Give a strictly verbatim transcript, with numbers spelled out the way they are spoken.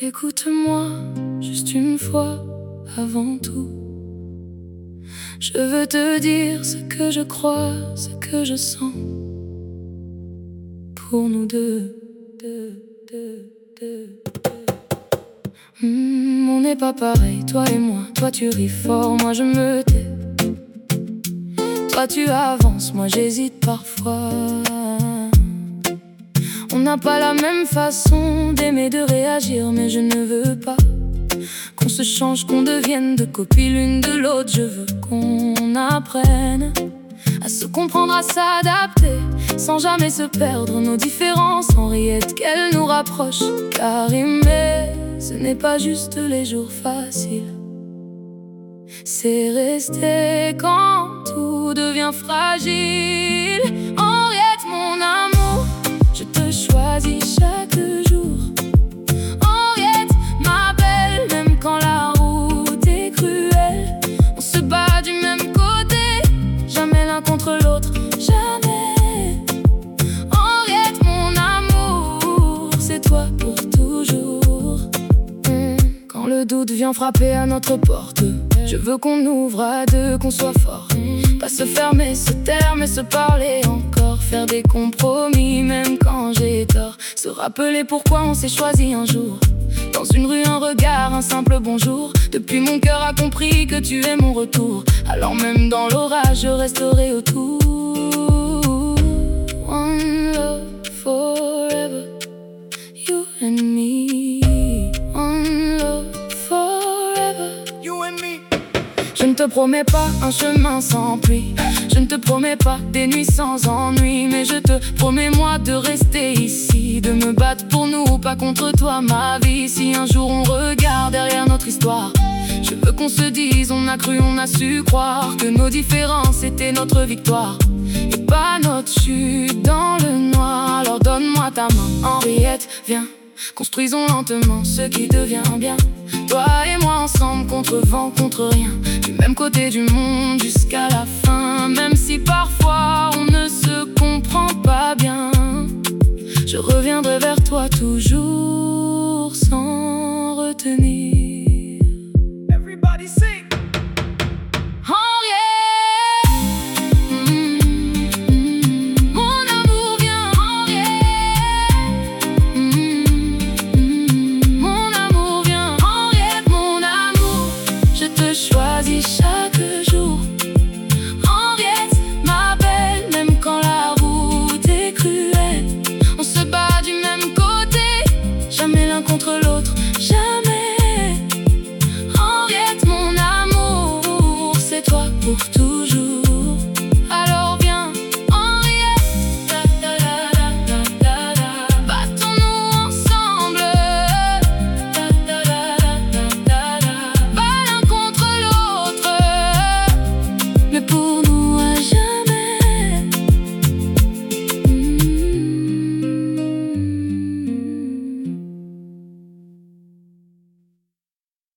Écoute-moi juste une fois avant tout. Je veux te dire ce que je crois, ce que je sens pour nous deux, deux, deux, deux, deux. Mmh, on n'est pas pareil, toi et moi. Toi tu ris fort, moi je me tais. Toi tu avances, moi j'hésite parfois. On n'a pas la même façon d'aimer, de réagir, mais je ne veux pas qu'on se change, qu'on devienne deux copies l'une de l'autre. Je veux qu'on apprenne à se comprendre, à s'adapter, sans jamais se perdre nos différences, en rillettes qu'elles nous rapprochent. Car aimer, ce n'est pas juste les jours faciles, c'est rester quand tout devient fragile. Henriette, mon amour, je te choisis chaque jour. Henriette, ma belle, même quand la route est cruelle, on se bat du même côté, jamais l'un contre l'autre, jamais. Henriette, mon amour, c'est toi pour toujours. mmh. Quand le doute vient frapper à notre porte, je veux qu'on ouvre à deux, qu'on soit fort. Pas se fermer, se taire, mais se parler encore. Faire des compromis, même quand j'ai tort. Se rappeler pourquoi on s'est choisi un jour. Dans une rue, un regard, un simple bonjour. Depuis mon cœur a compris que tu es mon retour. Alors même dans l'orage, je resterai autour. One love forever, you and me. One love forever, you and me. Je ne te promets pas un chemin sans pluie, je ne te promets pas des nuits sans ennui, mais je te promets moi de rester ici, de me battre pour nous, pas contre toi ma vie. Si un jour on regarde derrière notre histoire, je veux qu'on se dise, on a cru, on a su croire que nos différences étaient notre victoire et pas notre chute dans le noir. Alors donne-moi ta main, Henriette, viens, construisons lentement ce qui devient bien. Toi et moi ensemble, contre vent, contre rien, du même côté du monde jusqu'à la fin.